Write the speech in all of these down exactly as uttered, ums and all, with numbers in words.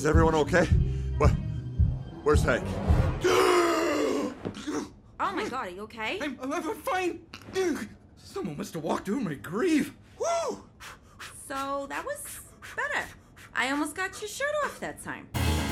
Is everyone okay? What? Where's Hank? Oh my god, are you okay? I'm, I'm, I'm fine. Someone must have walked over my grave. Woo! So that was better. I almost got your shirt off that time.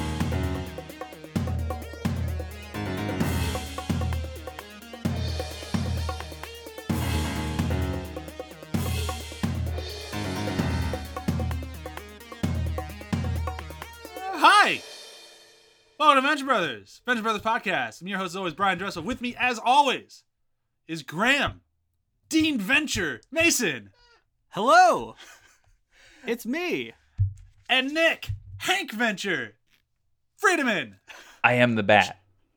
Hi! Welcome to Venture Brothers, Venture Brothers Podcast. I'm your host, as always, Brian Dressel. With me, as always, is Graham, Dean Venture, Mason. Hello! It's me. And Nick, Hank Venture, Friedemann. I am the bat.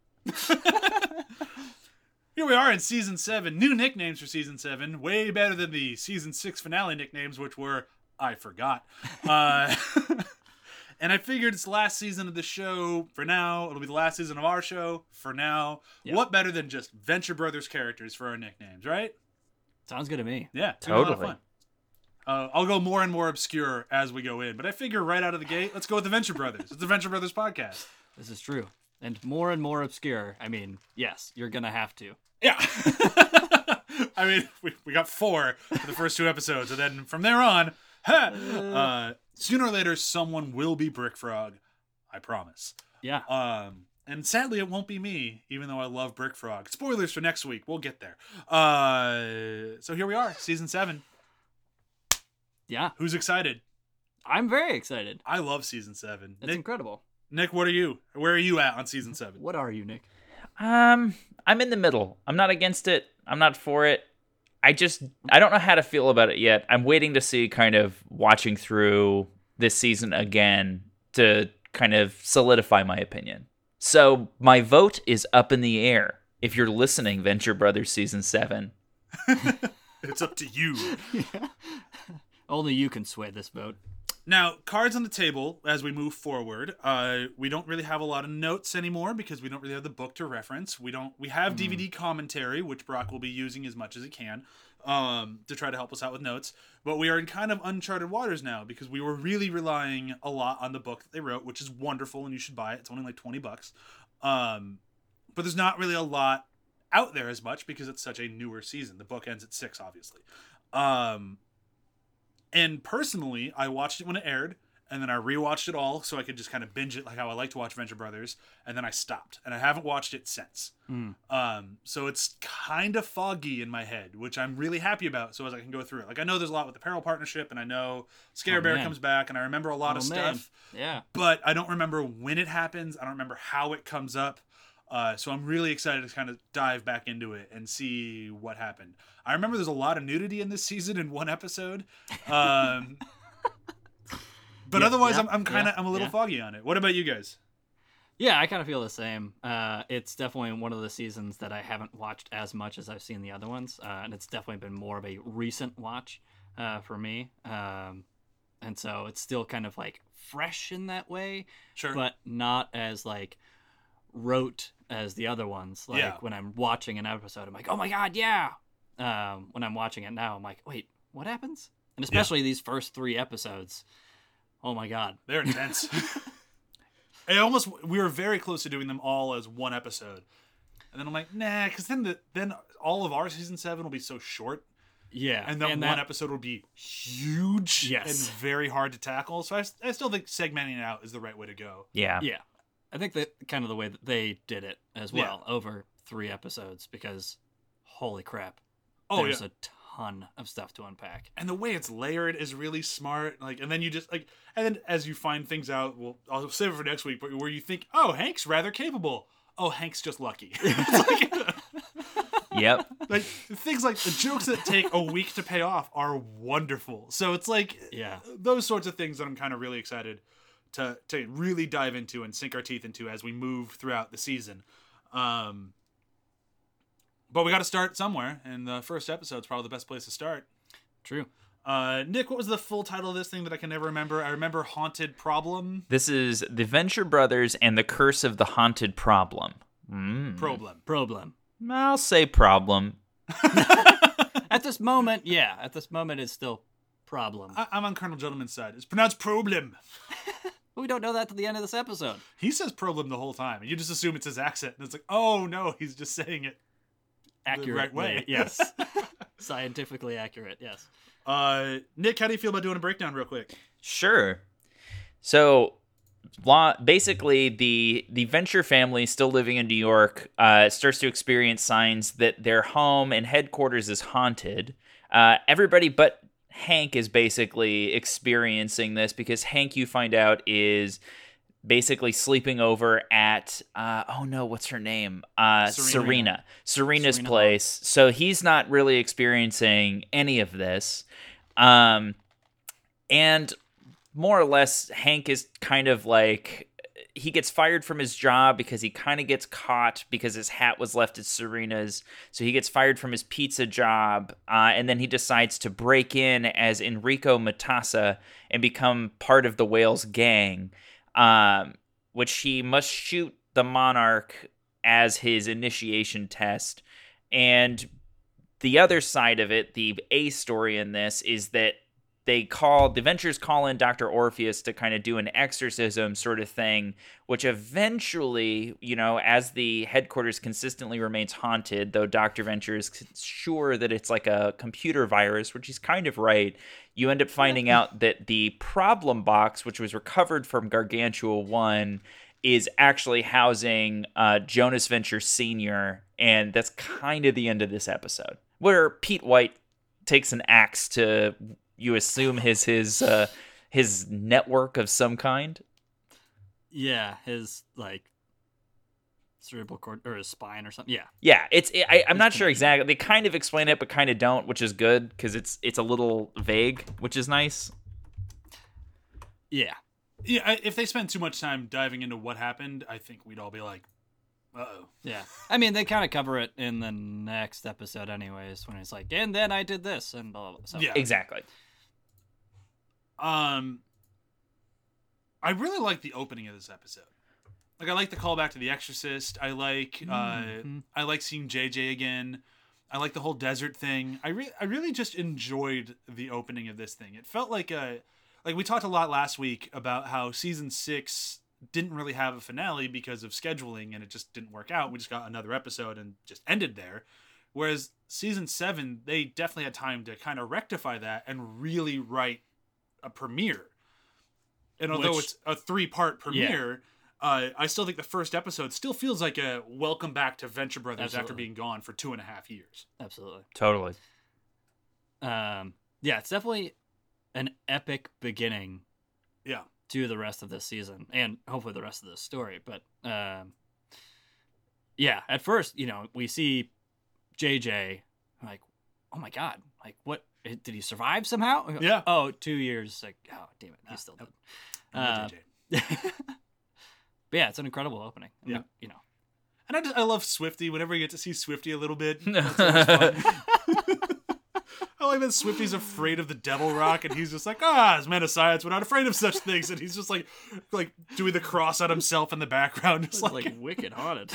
Here we are in Season seven. New nicknames for Season seven. Way better than the Season six finale nicknames, which were, I forgot. Uh... And I figured it's the last season of the show for now. It'll be the last season of our show for now. Yep. What better than just Venture Brothers characters for our nicknames, right? Sounds good to me. Yeah, it's gonna be a lot of Totally. fun. Uh, I'll go more and more obscure as we go in, but I figure right out of the gate, let's go with the Venture Brothers. It's the Venture Brothers podcast. This is true. And more and more obscure. I mean, yes, you're gonna have to. Yeah. I mean, we, we got four for the first two episodes, and then from there on, ha, uh, sooner or later, someone will be Brick Frog. I promise. Yeah. Um, and sadly, it won't be me, even though I love Brick Frog. Spoilers for next week. We'll get there. Uh, so here we are, season seven. Yeah. Who's excited? I'm very excited. I love season seven. It's Nick, incredible. Nick, what are you? Where are you at on season seven? What are you, Nick? Um, I'm in the middle. I'm not against it. I'm not for it. I just, I don't know how to feel about it yet. I'm waiting to see, kind of watching through this season again to kind of solidify my opinion. So my vote is up in the air. If you're listening, Venture Brothers season seven. It's up to you. Yeah. Only you can sway this vote. Now, cards on the table as we move forward. Uh, we don't really have a lot of notes anymore because we don't really have the book to reference. We don't. We have mm. D V D commentary, which Brock will be using as much as he can um, to try to help us out with notes. But we are in kind of uncharted waters now because we were really relying a lot on the book that they wrote, which is wonderful and you should buy it. It's only like twenty bucks. Um, but there's not really a lot out there as much because it's such a newer season. The book ends at six, obviously. Um, And personally, I watched it when it aired, and then I rewatched it all so I could just kind of binge it like how I like to watch Venture Brothers, and then I stopped, and I haven't watched it since. Mm. Um, so it's kind of foggy in my head, which I'm really happy about, so as I can go through it. Like, I know there's a lot with the Peril Partnership, and I know Scare Oh, Bear man. comes back, and I remember a lot Oh, of man. stuff, Yeah. but I don't remember when it happens. I don't remember how it comes up. Uh, so I'm really excited to kind of dive back into it and see what happened. I remember there's a lot of nudity in this season in one episode. Um, but Yeah, otherwise, yeah, I'm, I'm kind of yeah, I'm a little yeah. foggy on it. What about you guys? Yeah, I kind of feel the same. Uh, it's definitely one of the seasons that I haven't watched as much as I've seen the other ones, uh, and it's definitely been more of a recent watch uh, for me. Um, and so it's still kind of like fresh in that way, Sure. but not as like rote as the other ones. Like Yeah. when I'm watching an episode, I'm like, oh my god, yeah. Um, when I'm watching it now, I'm like, wait, what happens? And especially these first three episodes. Oh my god. They're intense. I almost we were very close to doing them all as one episode, and then I'm like, nah, because then the then all of our season seven will be so short. Yeah. And then one that, episode will be huge Yes. and very hard to tackle. So I, I still think segmenting it out is the right way to go. Yeah. Yeah. I think that kind of the way that they did it as Yeah. well over three episodes because holy crap. Oh, There's yeah. a ton of stuff to unpack. And the way it's layered is really smart. Like, and then you just like, and then as you find things out, well, I'll save it for next week. But where you think, oh, Hank's rather capable. Oh, Hank's just lucky. It's like, Yep. like things like the jokes that take a week to pay off are wonderful. So it's like, Yeah. those sorts of things that I'm kind of really excited to to really dive into and sink our teeth into as we move throughout the season. Um, but we got to start somewhere, and the first episode is probably the best place to start. True. Uh, Nick, what was the full title of this thing that I can never remember? I remember Haunted Problem. This is The Venture Brothers and the Curse of the Haunted Problem. Mm. Problem. Problem. I'll say problem. At this moment, yeah. At this moment, it's still problem. I- I'm on Colonel Gentleman's side. It's pronounced problem. But we don't know that to the end of this episode. He says problem the whole time, and you just assume it's his accent, and it's like, oh no, he's just saying it Accurate the right way. Yes. Scientifically accurate, yes. Uh, Nick, how do you feel about doing a breakdown real quick? Sure. So, law, basically, the the Venture family, still living in New York, uh, starts to experience signs that their home and headquarters is haunted. Uh, everybody but Hank is basically experiencing this because Hank, you find out, is basically sleeping over at uh, oh no, what's her name? Uh, Serena. Serena. Serena's Serena place. So he's not really experiencing any of this. Um, and more or less, Hank is kind of like, he gets fired from his job because he kind of gets caught because his hat was left at Serena's. So he gets fired from his pizza job. Uh, and then he decides to break in as Enrico Matassa and become part of the Whales gang, um, which he must shoot the Monarch as his initiation test. And the other side of it, the A story in this, is that they call, the Ventures call in Doctor Orpheus to kind of do an exorcism sort of thing, which eventually, you know, as the headquarters consistently remains haunted, though Doctor Venture is sure that it's like a computer virus, which he's kind of right, you end up finding out that the problem box, which was recovered from Gargantua one, is actually housing uh, Jonas Venture Senior, and that's kind of the end of this episode, where Pete White takes an axe to, you assume, his his uh, his network of some kind. Yeah, his like cerebral cord or his spine or something. Yeah, Yeah, it's it, I, I'm not sure exactly. They kind of explain it, but kind of don't, which is good because it's it's a little vague, which is nice. yeah. Yeah, I- if they spend too much time diving into what happened, I think we'd all be like, uh-oh. Yeah. I mean, they kind of cover it in the next episode anyways, when it's like, and then I did this, and blah, blah, blah. So, Yeah. Exactly. Um, I really like the opening of this episode. Like, I like the callback to The Exorcist. I like, uh, Mhm. I like seeing J J again. I like the whole desert thing. I re- I really just enjoyed the opening of this thing. It felt like a, like we talked a lot last week about how season six didn't really have a finale because of scheduling, and it just didn't work out. We just got another episode and just ended there. Whereas season seven, they definitely had time to kind of rectify that and really write a premiere. And although Which- it's a three-part premiere, uh, I still think the first episode still feels like a welcome back to Venture Brothers after Absolutely. being gone for two and a half years. Absolutely. Totally. Um, yeah, it's definitely an epic beginning Yeah. to the rest of this season and hopefully the rest of this story. But um, yeah, at first, you know, we see J J like, oh my God, like what? Did he survive somehow? Yeah. Oh, two years. Like, oh, damn it. He's still nope. dead. I'm Uh, with J J. But yeah, it's an incredible opening. I mean, Yeah. You know, And I, just, I love Swifty. Whenever you get to see Swifty a little bit, that's always fun. I like that Swifty's afraid of the devil rock, and he's just like, ah, as men of science, we're not afraid of such things. And he's just like, like doing the cross on himself in the background. Just it's like, like wicked haunted.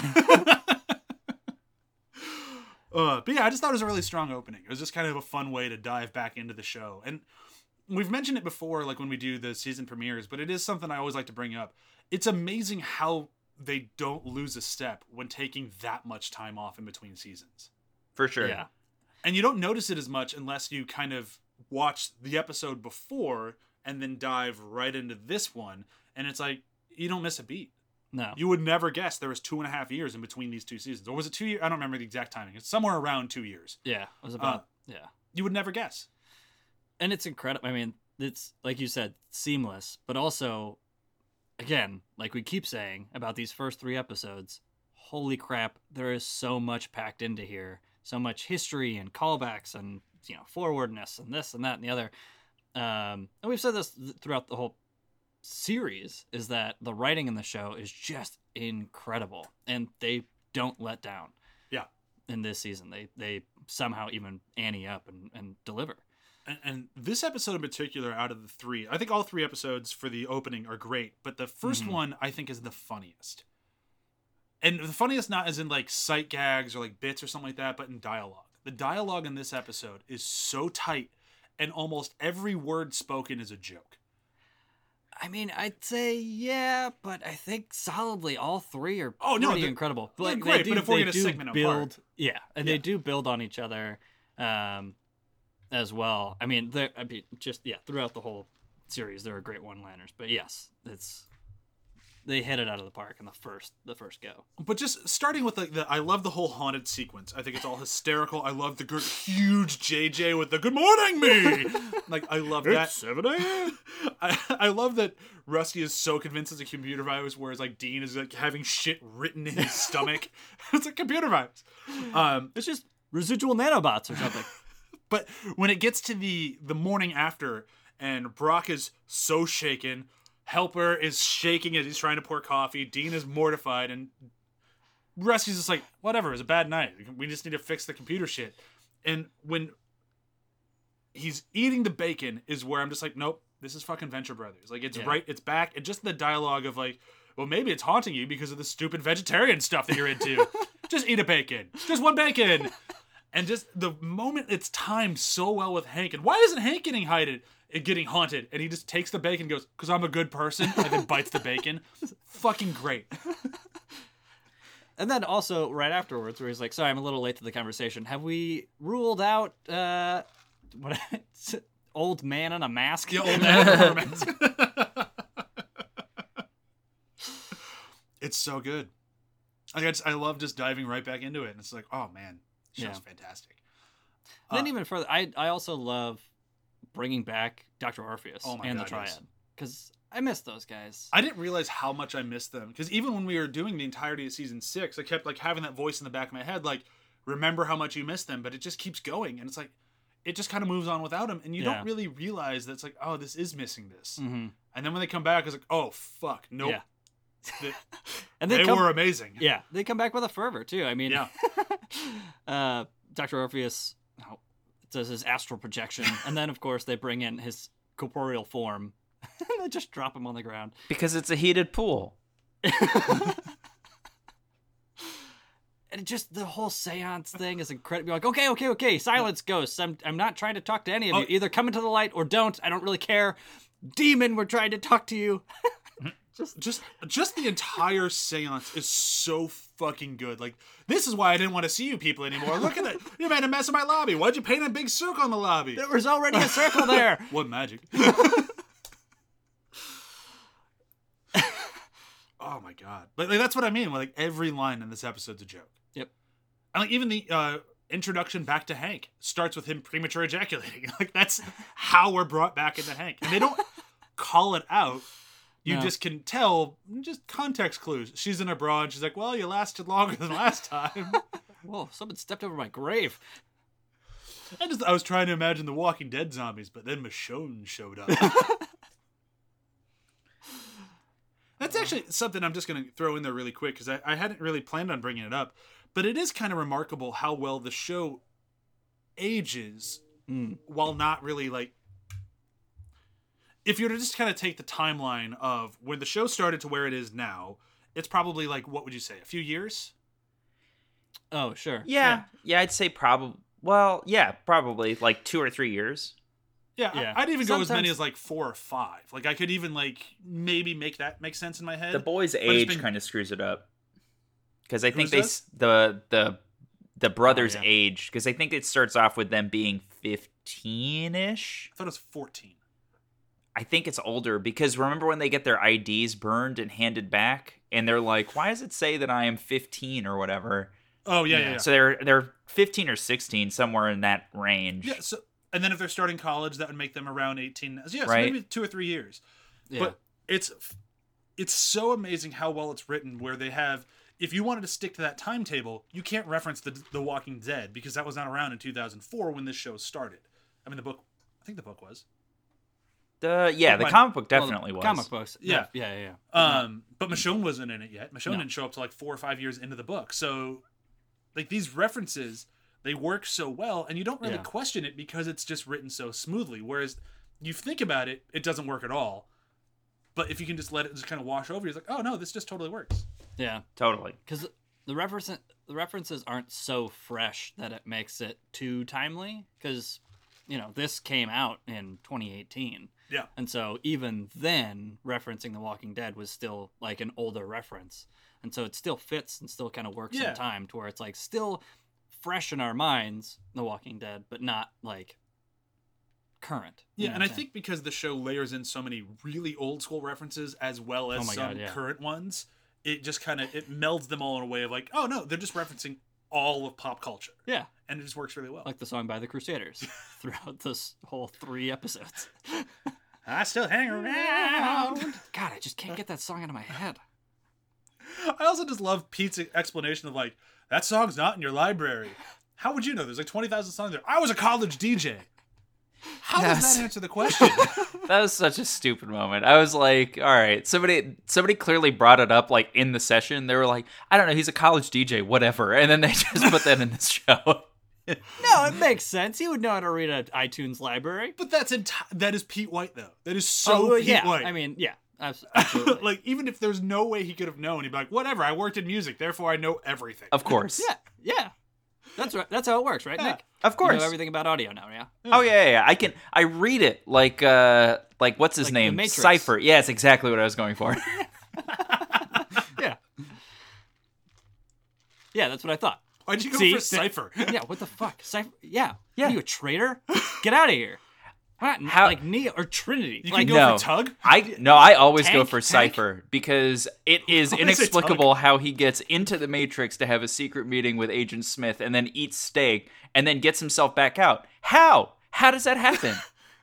uh, but yeah, I just thought it was a really strong opening. It was just kind of a fun way to dive back into the show. And we've mentioned it before, like when we do the season premieres, but it is something I always like to bring up. It's amazing how they don't lose a step when taking that much time off in between seasons. For sure. Yeah. And you don't notice it as much unless you kind of watch the episode before and then dive right into this one. And it's like, you don't miss a beat. No. You would never guess there was two and a half years in between these two seasons. Or was it two years? I don't remember the exact timing. It's somewhere around two years. Yeah. It was about, yeah. You would never guess. And it's incredible. I mean, it's, like you said, seamless, but also, again, like we keep saying about these first three episodes, holy crap, there is so much packed into here. So much history and callbacks and, you know, forwardness and this and that and the other. Um, and we've said this th- throughout the whole series, is that the writing in the show is just incredible. And they don't let down. Yeah. In this season. They they somehow even ante up and, and deliver. And, and this episode in particular, out of the three, I think all three episodes for the opening are great, but the first Mhm. one I think is the funniest. And the funniest not as in like sight gags or like bits or something like that, but in dialogue. The dialogue in this episode is so tight, and almost every word spoken is a joke. I mean, I'd say yeah, but I think solidly all three are Oh, no, pretty they're- incredible. they're Like, great, they do, but if we're they gonna do segment them build, apart. yeah, and Yeah. they do build on each other, um, as well. I mean, they're I mean, just yeah, throughout the whole series, there are great one-liners. But yes, it's they hit it out of the park in the first the first go. But just starting with like the, I love the whole haunted sequence. I think it's all hysterical. I love the good, huge J J with the "Good morning, me." Like I love that. seven a.m. I, I love that Rusty is so convinced it's a computer virus, whereas like Dean is like having shit written in his stomach. It's a computer virus. Um, It's just residual nanobots or something. but when it gets to the the morning after, and Brock is so shaken. Helper is shaking as he's trying to pour coffee. Dean is mortified, and Rusty's just like, whatever, it was a bad night. We just need to fix the computer shit. And when he's eating the bacon is where I'm just like, nope, this is fucking Venture Brothers. Like, it's Yeah. right, it's back. And just the dialogue of like, well, maybe it's haunting you because of the stupid vegetarian stuff that you're into. Just eat a bacon. Just one bacon. And just the moment it's timed so well with Hank. And why isn't Hank getting haunted? Getting haunted, and he just takes the bacon and goes, because I'm a good person, and then bites the bacon. Fucking great. And then also right afterwards, where he's like, "Sorry, I'm a little late to the conversation. Have we ruled out uh, what old man in a mask?" The old man romance. It's so good. Like, I, just, I love just diving right back into it, and it's like, oh man, show's Yeah. fantastic. And then Uh, even further, I I also love bringing back Doctor Orpheus Oh my and God, the Triad yes. because I miss those guys. I didn't realize how much I missed them, because even when we were doing the entirety of season six, I kept like having that voice in the back of my head, like, remember how much you missed them, but it just keeps going, and it's like, it just kind of moves on without them, and you Yeah. don't really realize that it's like, oh, this is missing this. Mm-hmm. And then when they come back, it's like, oh fuck, nope. Yeah. They, And they they come, were amazing. yeah, they come back with a fervor too. I mean, Yeah. uh, Doctor Orpheus oh, does his astral projection, and then of course they bring in his corporeal form, and they just drop him on the ground. Because it's a heated pool. And just the whole seance thing is incredible. You're like, okay, okay, okay, silence, ghosts. I'm, I'm not trying to talk to any of you. Oh. Either come into the light or don't. I don't really care. Demon, we're trying to talk to you. Just just the entire seance is so fucking good. Like, this is why I didn't want to see you people anymore. Look at it. You made a mess of my lobby. Why'd you paint a big circle in the lobby? There was already a circle there. What magic? Oh my god. But like, that's what I mean. Like, every line in this episode's a joke. Yep. And like, even the uh, introduction back to Hank starts with him premature ejaculating. Like, that's how we're brought back into Hank. And they don't call it out. You No. just can tell, just context clues. She's in a bra and she's like, well, you lasted longer than last time. Whoa, someone stepped over my grave. I just I was trying to imagine the Walking Dead zombies, but then Michonne showed up. That's actually something I'm just going to throw in there really quick, because I, I hadn't really planned on bringing it up. But it is kind of remarkable how well the show ages Mm. while not really, like... If you were to just kind of take the timeline of when the show started to where it is now, it's probably like, what would you say, a few years? Oh, sure. Yeah, yeah, I'd say probably. Well, yeah, probably like two or three years. Yeah, Yeah. I- I'd even go as many Sometimes- as like four or five. Like, I could even like maybe make that make sense in my head. The boy's it's age been- kind of screws it up, because I think Whose they does? s- the the the brothers' Oh, yeah. age, because I think it starts off with them being fifteen ish. I thought it was fourteen. I think it's older, because remember when they get their I Ds burned and handed back, and they're like, "Why does it say that I am fifteen or whatever?" Oh yeah, yeah. yeah. So they're they're fifteen or sixteen, somewhere in that range. Yeah, so and then if they're starting college, that would make them around eighteen. So yeah, so Right. maybe two or three years. Yeah. But it's it's so amazing how well it's written. Where they have, if you wanted to stick to that timetable, you can't reference the The Walking Dead because that was not around in two thousand four when this show started. I mean, the book. I think the book was. The yeah, the Well, comic book Well, definitely was. Comic books. Yeah. Yeah, yeah, yeah. Um, but Michonne wasn't in it yet. Michonne No. didn't show up till like four or five years into the book. So, like, these references, they work so well, and you don't really Yeah. question it because it's just written so smoothly. Whereas, you think about it, it doesn't work at all. But if you can just let it just kind of wash over, you're like, oh no, this just totally works. Yeah. Totally. Because the reference the references aren't so fresh that it makes it too timely. Because you know, this came out in twenty eighteen. Yeah. And so even then, referencing The Walking Dead was still like an older reference. And so it still fits and still kind of works Yeah. in time to where it's like still fresh in our minds, The Walking Dead, but not like current. You Yeah, know and what I I'm saying? think because the show layers in so many really old school references as well as Oh my some God, yeah. current ones, it just kind of it melds them all in a way of like, oh no, they're just referencing all of pop culture, Yeah, and it just works really well. like the song by the Crusaders throughout this whole three episodes. I still hang around. God, I just can't get that song out of my head. I also just love Pete's explanation of like, that song's not in your library. How would you know? There's like twenty thousand songs there. I was a college D J. How does Yes. that answer the question? That was such a stupid moment. I was like, all right, somebody somebody clearly brought it up like in the session. They were like, I don't know, he's a college D J, whatever. And then they just put that in this show. No, it makes sense. He would know how to read an iTunes library. But that's enti- that is Pete White though. That is so oh, well, Pete yeah. White. I mean, yeah, abs- absolutely. like even if there's no way he could have known, he'd be like, whatever. I worked in music, therefore I know everything. Of course. yeah, yeah. That's right. That's how it works, right, Yeah. Nick? Of You course. know everything about audio now, yeah? Oh yeah, yeah, yeah. I can I read it like uh like what's his Like The name? Matrix. Cypher. Yeah, it's exactly what I was going for. Yeah. Yeah, that's what I thought. Why'd you go See, for th- Cypher? Yeah, what the fuck? Cypher? Yeah. Yeah. What are you, a traitor? Get out of here. Why not How- like Neo or Trinity? You like, can go no. for Tug? I no, I always go Tank? for Tank? Cypher because it is Why is it inexplicable how he gets into the Matrix to have a secret meeting with Agent Smith and then eats steak and then gets himself back out. How? How does that happen?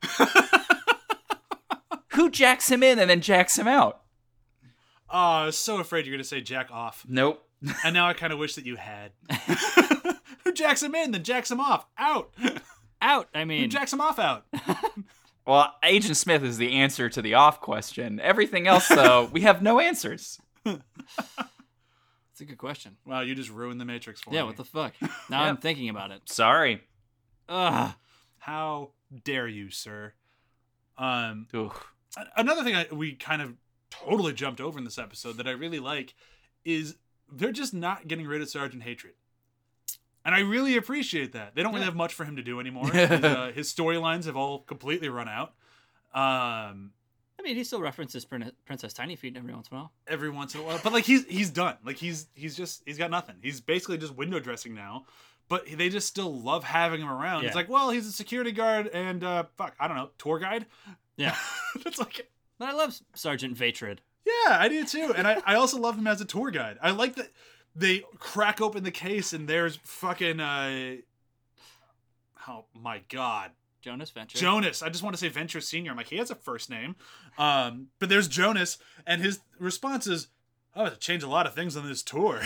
Who jacks him in and then jacks him out? Oh, I was so afraid you're going to say jack off. Nope. And now I kind of wish that you had. Who jacks him in, then jacks him off? Out. out. I Who mean, jacks him off out? Well, Agent Smith is the answer to the off question. Everything else, though, we have no answers. it's a good question. Wow, you just ruined the Matrix for me. Yeah, what the fuck? Now I'm thinking about it. Sorry. Ugh. How dare you, sir? Um, Ugh. a- another thing I, we kind of totally jumped over in this episode that I really like is they're just not getting rid of Sergeant Hatred. And I really appreciate that. They don't really Yeah. have much for him to do anymore. his uh, his storylines have all completely run out. Um, I mean, he still references Prin- Princess Tiny Feet every once in a while. every once in a while, but like he's he's done. Like he's he's just he's got nothing. He's basically just window dressing now. But they just still love having him around. It's Yeah. like, well, he's a security guard and uh, fuck, I don't know, tour guide. Yeah. That's like, But I love Sergeant Vatrid. yeah, I do too. And I, I also love him as a tour guide. I like that they crack open the case and there's fucking uh, oh my god, Jonas Venture. Jonas. I just want to say Venture Senior. I'm like, he has a first name. Um, but there's Jonas, and his response is, "Oh, I have to change a lot of things on this tour."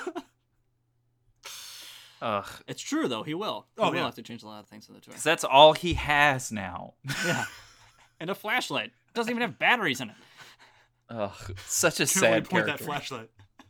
Ugh. It's true, though. He will. He Oh, will yeah. have to change a lot of things in the tour. 'Cause that's all he has now. Yeah. And a flashlight. Doesn't even have batteries in it. Ugh. Such a Can't really sad point character. that flashlight.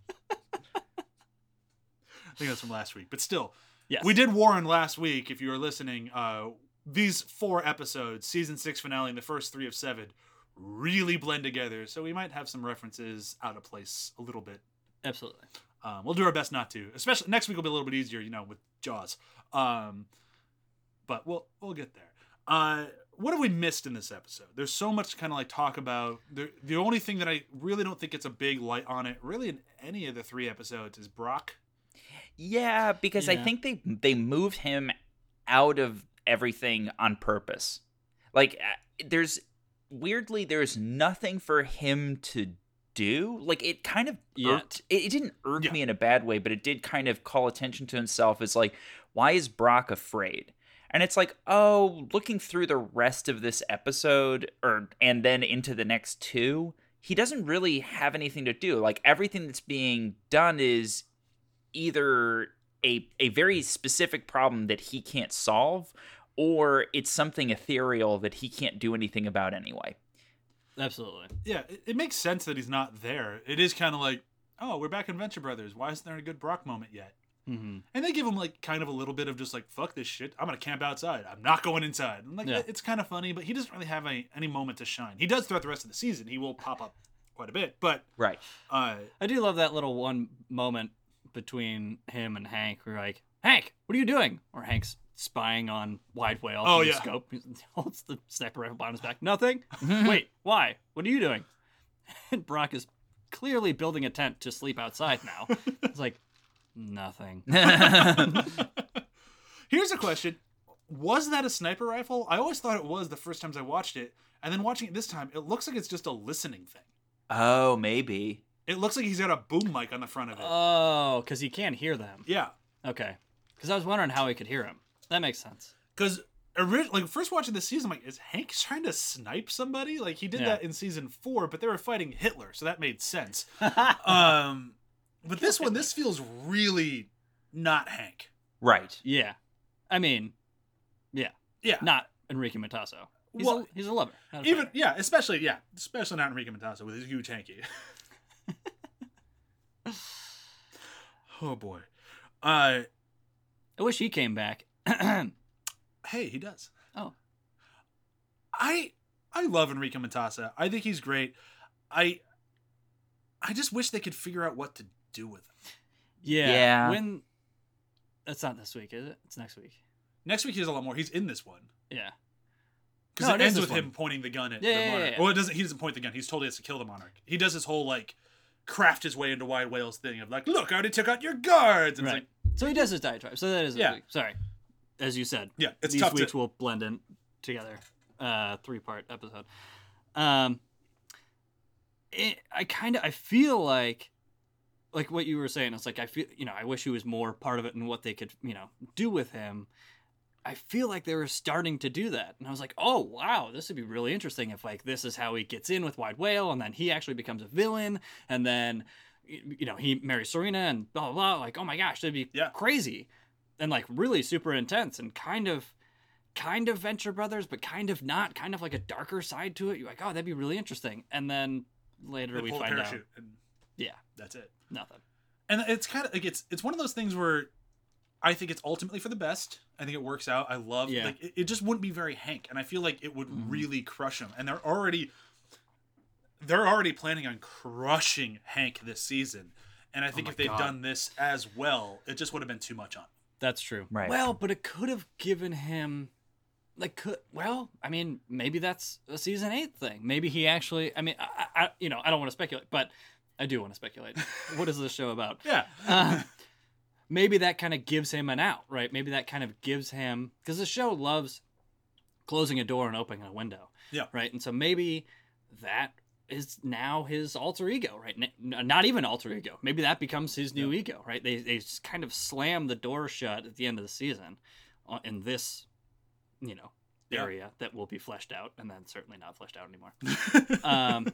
I think that's from last week, but still, Yes. we did warn last week. If you were listening, uh, these four episodes, season six finale, and the first three of seven, really blend together. So we might have some references out of place a little bit. Absolutely. Um, we'll do our best not to. Especially next week will be a little bit easier, you know, with Jaws. Um, but we'll we'll get there. Uh, what have we missed in this episode? There's so much to kind of like talk about. The the only thing that I really don't think gets a big light on it, really in any of the three episodes, is Brock. Yeah, because I Yeah. think they they moved him out of everything on purpose. Like uh, there's weirdly there's nothing for him to do. Like it kind of Yet. irked, it, it didn't irk Yeah. me in a bad way, but it did kind of call attention to himself as like, why is Brock afraid? And it's like, oh, looking through the rest of this episode or and then into the next two, he doesn't really have anything to do. Like everything that's being done is either a a very specific problem that he can't solve, or it's something ethereal that he can't do anything about anyway. Absolutely. Yeah, it, it makes sense that he's not there. It is kind of like, oh, we're back in Venture Brothers. Why isn't there a good Brock moment yet? Mm-hmm. And they give him like kind of a little bit of just like, fuck this shit. I'm gonna camp outside. I'm not going inside. And like Yeah. it's kind of funny, but he doesn't really have any any moment to shine. He does throughout the rest of the season. He will pop up quite a bit, but Right. uh, I do love that little one moment between him and Hank where you're like, Hank, what are you doing? Or Hank's spying on Wide Whale Oh, through yeah. the scope. He holds the sniper rifle behind his back. Nothing? Wait, why? What are you doing? And Brock is clearly building a tent to sleep outside now. It's like, nothing. Here's a question. Was that a sniper rifle? I always thought it was the first times I watched it. And then watching it this time, it looks like it's just a listening thing. Oh, maybe. It looks like he's got a boom mic on the front of it. Oh, because he can't hear them. Yeah. Okay. Because I was wondering how he could hear him. That makes sense. Because originally, like, first watching this season, I'm like, is Hank trying to snipe somebody? Like, he did Yeah. that in season four, but they were fighting Hitler, so that made sense. um, but this one, this feels really not Hank. Right. Yeah. I mean, yeah. Yeah. Not Enrique Matasso. He's, Well, a, he's a lover. not a Even, fighter. yeah, especially, yeah, especially not Enrique Matasso with his huge hanky. Oh, boy. Uh, I wish he came back. hey, he does. Oh. I I love Enrique Matassa. I think he's great. I I just wish they could figure out what to do with him. Yeah. Yeah. When. That's not this week, is it? It's next week. Next week he has a lot more. He's in this one Yeah. because No, it, it is ends this with him one. pointing the gun at Yeah, the yeah, monarch. yeah, yeah. Well, it doesn't. He doesn't point the gun. He's told he has to kill the monarch. He does this whole like craft his way into Wide Whale's thing of like, look, I already took out your guards. And Right. It's like, So he does his diatribe. So that is this Yeah. week. Sorry. As you said. yeah, it's These tough weeks to. will blend in together. Uh, three part episode. Um, it, I kind of I feel like, like what you were saying. It's like I feel you know I wish he was more part of it and what they could you know do with him. I feel like they were starting to do that, and I was like, oh wow, this would be really interesting if like this is how he gets in with Wide Whale, and then he actually becomes a villain, and then you know he marries Serena and blah blah blah. Like oh my gosh, that'd be Yeah. crazy, and like really super intense and kind of. Kind of Venture Brothers, but kind of not. Kind of like a darker side to it. You're like, oh, that'd be really interesting. And then later They we pull a find out, parachute and yeah, that's it. nothing. And it's kind of like it's it's one of those things where I think it's ultimately for the best. I think it works out. I love Yeah. like it, it just wouldn't be very Hank, and I feel like it would Mhm. really crush him. And they're already they're already planning on crushing Hank this season. And I think my if they've God. done this as well, it just would have been too much on him. That's true. Right. Well, but it could have given him, like, could well, I mean, maybe that's a season eight thing. Maybe he actually. I mean, I, I you know, I don't want to speculate, but I do want to speculate. What is this show about? Yeah. Uh, maybe that kind of gives him an out, right? Maybe that kind of gives him because the show loves closing a door and opening a window. Yeah. Right. And so maybe that is now his alter ego, right? N- not even alter ego. Maybe that becomes his new ego, right? They they just kind of slam the door shut at the end of the season uh, in this, you know, Yeah. area that will be fleshed out and then certainly not fleshed out anymore. um,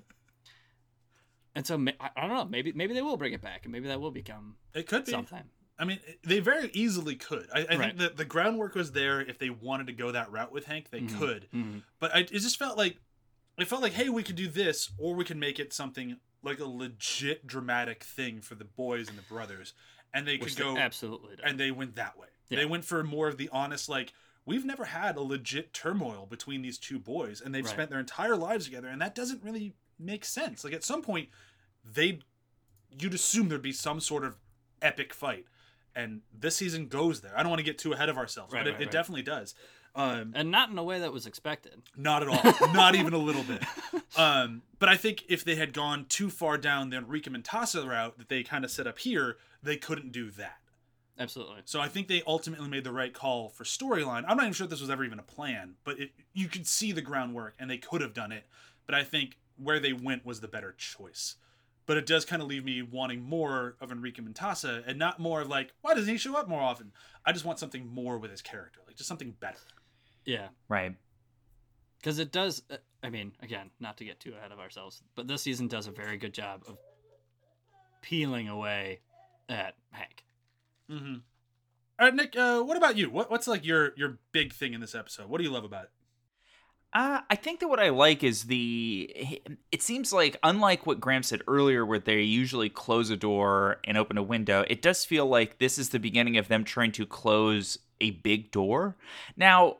and so ma- I I don't know. Maybe maybe they will bring it back and maybe that will become It could be. something. I mean, they very easily could. I, I Right. think that the groundwork was there. If they wanted to go that route with Hank, they Mhm. could. Mhm. But I, it just felt like it felt like, hey, we could do this, or we can make it something like a legit dramatic thing for the boys and the brothers, and they Which could go they absolutely do. and they went that way. Yeah. They went for more of the honest, like we've never had a legit turmoil between these two boys, and they've Right. spent their entire lives together, and that doesn't really make sense. Like at some point, they you'd assume there'd be some sort of epic fight. And this season goes there. I don't want to get too ahead of ourselves, Right, but it, right, it right. definitely does. Um, and not in a way that was expected. not at all. Not even a little bit. Um, but I think if they had gone too far down the Enrique Montasa route that they kind of set up here, they couldn't do that. Absolutely. So I think they ultimately made the right call for storyline. I'm not even sure if this was ever even a plan, but it, you could see the groundwork, and they could have done it. But I think where they went was the better choice. But it does kind of leave me wanting more of Enrique Montasa and not more of like, why doesn't he show up more often? I just want something more with his character, like just something better. Yeah. Right. Because it does, uh, I mean, again, not to get too ahead of ourselves, but this season does a very good job of peeling away at Hank. Mm-hmm. All right, Nick, uh, what about you? What, what's like your, your big thing in this episode? What do you love about it? Uh, I think that what I like is the. It seems like, unlike what Graham said earlier, where they usually close a door and open a window, it does feel like this is the beginning of them trying to close a big door. Now,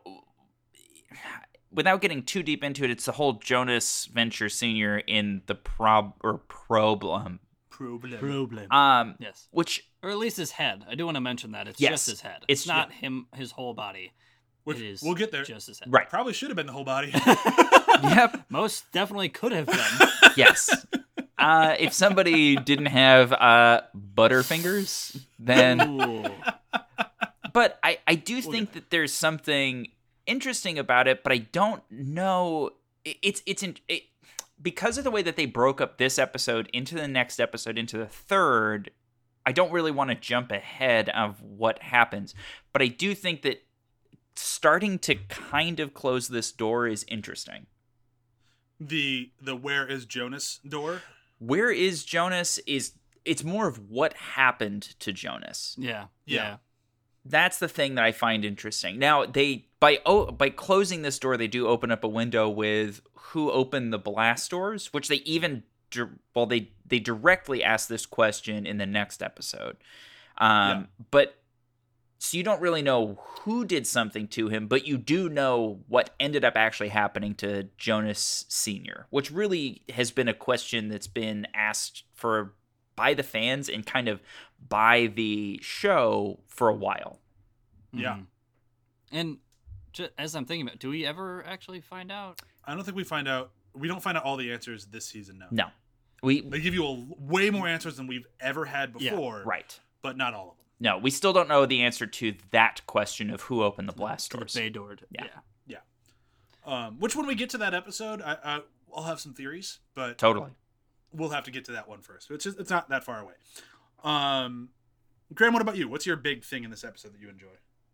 without getting too deep into it, it's the whole Jonas Venture Senior in the prob or problem. Problem. Problem. Um, yes. which Or at least his head. I do want to mention that. It's Yes. just his head. It's- It's not him, his whole body. Which it is we'll get there. just his head. right. Probably should have been the whole body. Yep. Most definitely could have been. Yes. Uh, if somebody didn't have uh, Butterfingers, then. Ooh. But I, I do think that there's something interesting about it, but I don't know. It, it's it's in, it, because of the way that they broke up this episode into the next episode, into the third. I don't really want to jump ahead of what happens, but I do think that starting to kind of close this door is interesting. the the where is Jonas door? Where is Jonas is it's more of what happened to Jonas. Yeah. Yeah. Yeah. That's the thing that I find interesting. Now, they by oh, by closing this door, they do open up a window with who opened the blast doors, which they even di- well they they directly ask this question in the next episode. Um, Yeah. But so you don't really know who did something to him, but you do know what ended up actually happening to Jonas Senior, which really has been a question that's been asked for by the fans and kind of by the show for a while. Yeah. Mhm. And ju- as I'm thinking about, do we ever actually find out? I don't think we find out. We don't find out all the answers this season. No. No, we They give you a, way more answers than we've ever had Yeah, before. right. But not all of them. No, we still don't know the answer to that question of who opened the blast To the doors. Bay Door. Yeah. Yeah. Um, which when we get to that episode, I, I I'll have some theories, but Totally. we'll have to get to that one first. It's just, it's not that far away. Um, Graham, what about you? What's your big thing in this episode that you enjoy?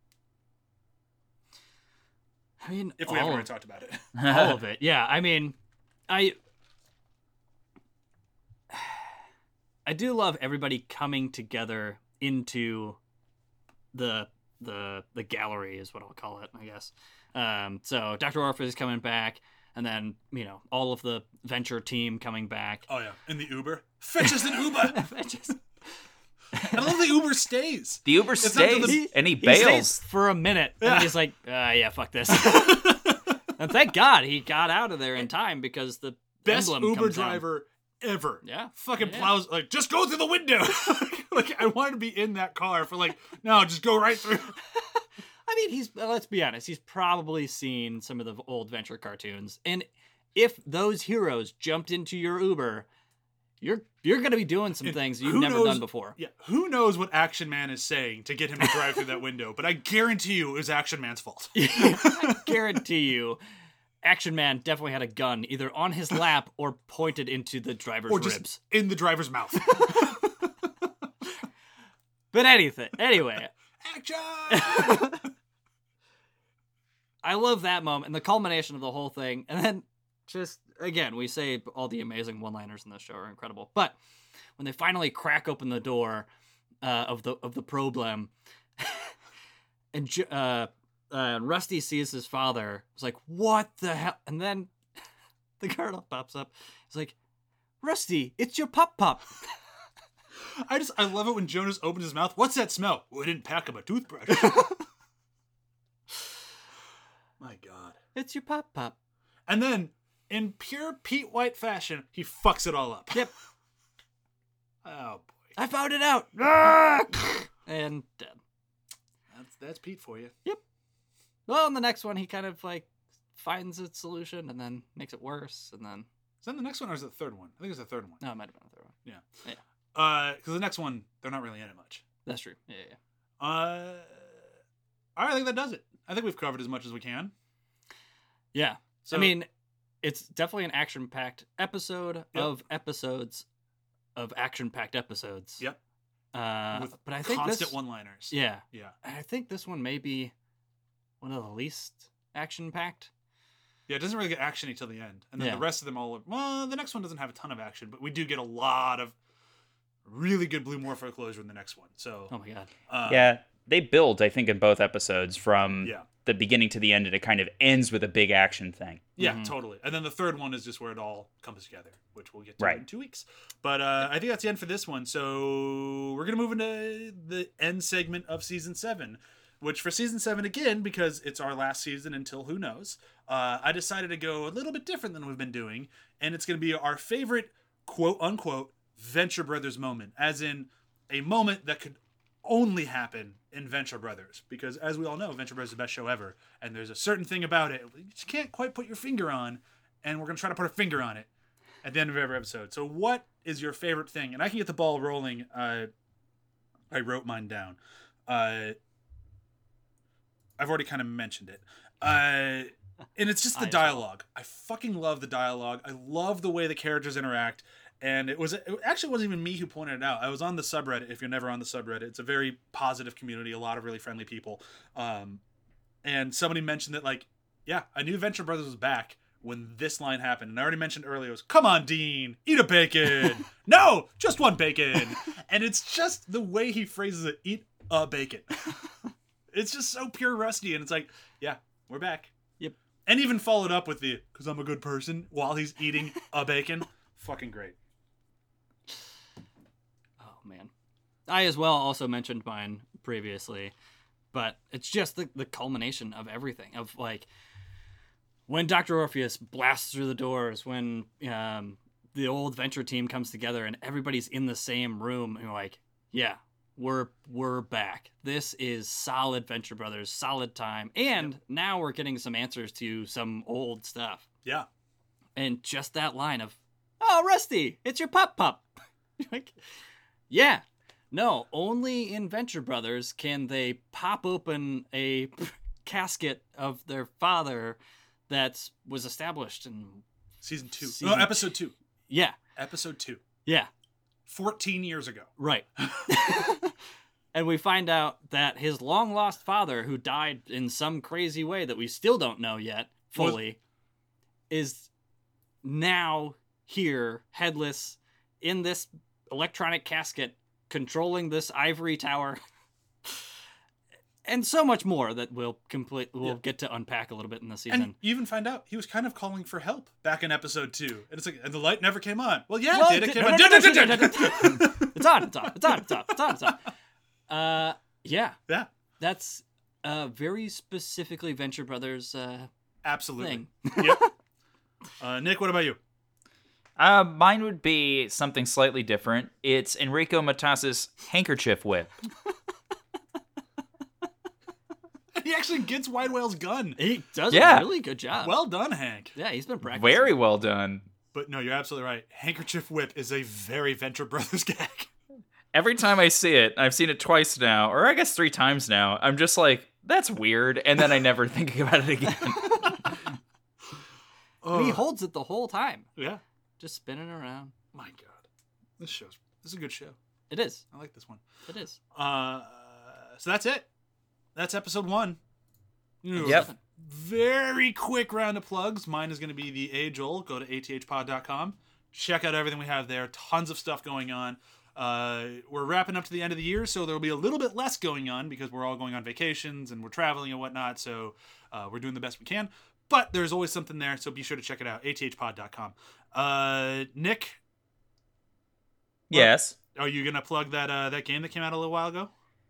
I mean, If we all haven't of already talked about it. all of it. Yeah, I mean, I I do love everybody coming together into the the the gallery is what I'll call it, I guess. Um, so Doctor Orph is coming back, and then you know all of the Venture team coming back. Oh yeah, in the Uber. Fetch us an Uber. Just- I love the Uber stays. The Uber not till stays the- and he He bails. stays for a minute, and Yeah. then he's like, uh, "Yeah, fuck this." And thank God he got out of there in time because the Best emblem Uber comes down. driver ever. Yeah. Fucking Yeah. plows like just go through the window. Like I wanted to be in that car for like no, just go right through. I mean, he's well, let's be honest. He's probably seen some of the old Venture cartoons, and if those heroes jumped into your Uber, you're you're gonna be doing some And things you've who never knows- done before. Yeah, who knows what Action Man is saying to get him to drive through that window? But I guarantee you, it was Action Man's fault. I guarantee you, Action Man definitely had a gun either on his lap or pointed into the driver's Or just ribs. in the driver's mouth. But anything, anyway, Action! I love that moment and the culmination of the whole thing. And then just again, we say all the amazing one-liners in this show are incredible. But when they finally crack open the door uh, of the of the problem, and J- uh, uh, Rusty sees his father, it's like, "What the hell?" And then the colonel pops up. He's like, "Rusty, it's your pop pop." I just I love it when Jonas opens his mouth. What's that smell? Well, I didn't pack him a toothbrush. My God. It's your pop pop. And then, in pure Pete White fashion, he fucks it all up. Yep. Oh boy. I found it out. And dead. That's that's Pete for you. Well, in the next one, he kind of like finds a solution and then makes it worse, and then Is that the next one or is it the third one? I think it's the third one. no, it might have been the third one. Yeah. Uh, because the next one, they're not really in it much. That's true. Yeah, yeah. Uh, all right, I think that does it. I think we've covered as much as we can. Yeah. So, I mean, it's definitely an action-packed episode Yep. of episodes of action-packed episodes. Yep. Uh, with but I think constant this, one-liners. yeah, Yeah. I think this one may be one of the least action-packed. Yeah, it doesn't really get action until the end, and then Yeah. the rest of them all. Well, the next one doesn't have a ton of action, but we do get a lot of really good Blue Morpho closure in the next one. So, Oh my god. uh, Yeah, they build, I think, in both episodes from yeah, the beginning to the end, and it kind of ends with a big action thing. yeah, Mhm. totally. And then the third one is just where it all comes together, which we'll get to Right. in two weeks. But uh, I think that's the end for this one. So we're gonna move into the end segment of season seven. Which for season seven, again, because it's our last season until who knows, uh, I decided to go a little bit different than we've been doing. And it's going to be our favorite quote unquote Venture Brothers moment, as in a moment that could only happen in Venture Brothers, because as we all know, Venture Brothers is the best show ever, and there's a certain thing about it you just can't quite put your finger on, and we're gonna try to put a finger on it at the end of every episode. So what is your favorite thing? And I can get the ball rolling. uh I wrote mine down. uh I've already kind of mentioned it, uh and it's just the dialogue. I fucking love the dialogue. I love the way the characters interact. And it was it actually wasn't even me who pointed it out. I was on the subreddit. If you're never on the subreddit, it's a very positive community, a lot of really friendly people. Um, and somebody mentioned that, like, yeah, I knew Venture Brothers was back when this line happened. And I already mentioned earlier, it was, come on, Dean, eat a bacon. No, just one bacon. And it's just the way he phrases it, eat a bacon. It's just so pure Rusty. And it's like, yeah, we're back. Yep. And even followed up with the, because I'm a good person, while he's eating a bacon. Fucking great. Oh, man. I as well also mentioned mine previously, but it's just the, the culmination of everything. Of, like, when Doctor Orpheus blasts through the doors, when um, the old Venture team comes together and everybody's in the same room, and you're like, yeah, we're we're back. This is solid Venture Brothers, solid time. And yep. Now we're getting some answers to some old stuff. Yeah. And just that line of, oh, Rusty, it's your pup pup. Like, yeah. No, only in Venture Brothers can they pop open a casket of their father that was established in season two. Season no, episode two. Yeah. Episode two. Yeah. fourteen years ago. Right. And we find out that his long lost father, who died in some crazy way that we still don't know yet fully, was... is now here, headless, in this electronic casket, controlling this ivory tower, and so much more that we'll complete. We'll yeah. get to unpack a little bit in the season. And you even find out he was kind of calling for help back in episode two, and it's like, and the light never came on. Well, yeah, well, it did. It came no, on. No, no, no, no, no, no. It's on. It's on. It's on. It's on. It's on. It's on. Uh, yeah. Yeah. That's a very specifically Venture Brothers. Uh, Absolutely. Thing. Yep. Uh, Nick, what about you? Uh, mine would be something slightly different. It's Enrico Matas's handkerchief whip. He actually gets Wide Whale's gun. He does yeah. a really good job. Well done, Hank. Yeah, he's been practicing. Very well done. But no, you're absolutely right. Handkerchief whip is a very Venture Brothers gag. Every time I see it, I've seen it twice now, or I guess three times now, I'm just like, that's weird, and then I never think about it again. And he holds it the whole time. Yeah. Just spinning around. My God. This show's this is a good show. It is. I like this one. It is. Uh, so that's it. That's episode one. Yep. Very quick round of plugs. Mine is going to be the Age-Ol. Go to a t h pod dot com. Check out everything we have there. Tons of stuff going on. Uh, we're wrapping up to the end of the year, so there'll be a little bit less going on because we're all going on vacations and we're traveling and whatnot. So uh, we're doing the best we can. But there's always something there, so be sure to check it out. a t h pod dot com. Uh, Nick? Yes? Are you going to plug that uh, that game that came out a little while ago?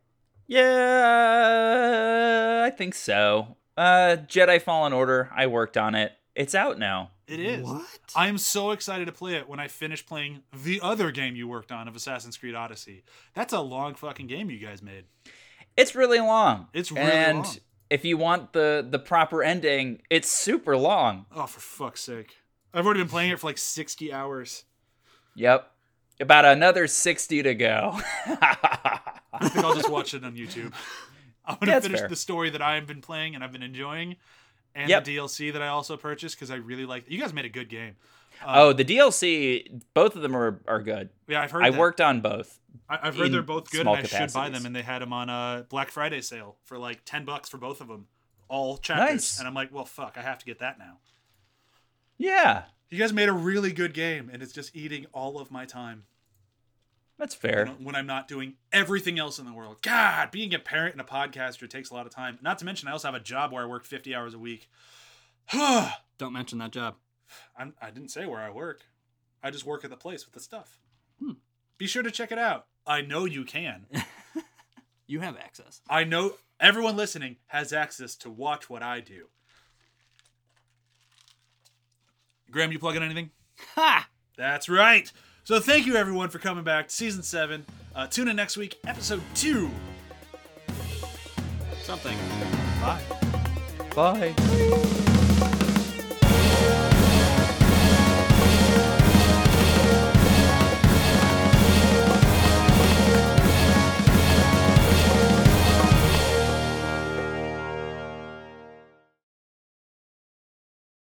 Yeah, I think so. Uh, Jedi Fallen Order, I worked on it. It's out now. It is. What? I am so excited to play it when I finish playing the other game you worked on of Assassin's Creed Odyssey. That's a long fucking game you guys made. It's really long. It's really and long. If you want the, the proper ending, it's super long. Oh, for fuck's sake. I've already been playing it for like sixty hours. Yep. About another sixty to go. I think I'll just watch it on YouTube. I'm going to Yeah, finish fair. the story that I've been playing and I've been enjoying, and Yep. the D L C that I also purchased because I really like. You guys made a good game. Uh, oh, the D L C, both of them are, are good. yeah, I've heard. I that. worked on both. I, I've heard in they're both good, and small I should buy them. capacities. And they had them on a Black Friday sale for like ten bucks for both of them, all chapters. Nice. And I'm like, well, fuck, I have to get that now. Yeah, You guys made a really good game, and it's just eating all of my time. that's fair. You know, when I'm not doing everything else in the world. God, being a parent and a podcaster takes a lot of time. Not to mention, I also have a job where I work fifty hours a week. Don't mention that job. I'm, I didn't say where I work. I just work at the place with the stuff. Hmm. Be sure to check it out. I know you can. You have access. I know everyone listening has access to watch what I do. Graham, you plug in anything? Ha! That's right. So thank you everyone for coming back to season seven. Uh, tune in next week, episode two. Something. Bye. Bye.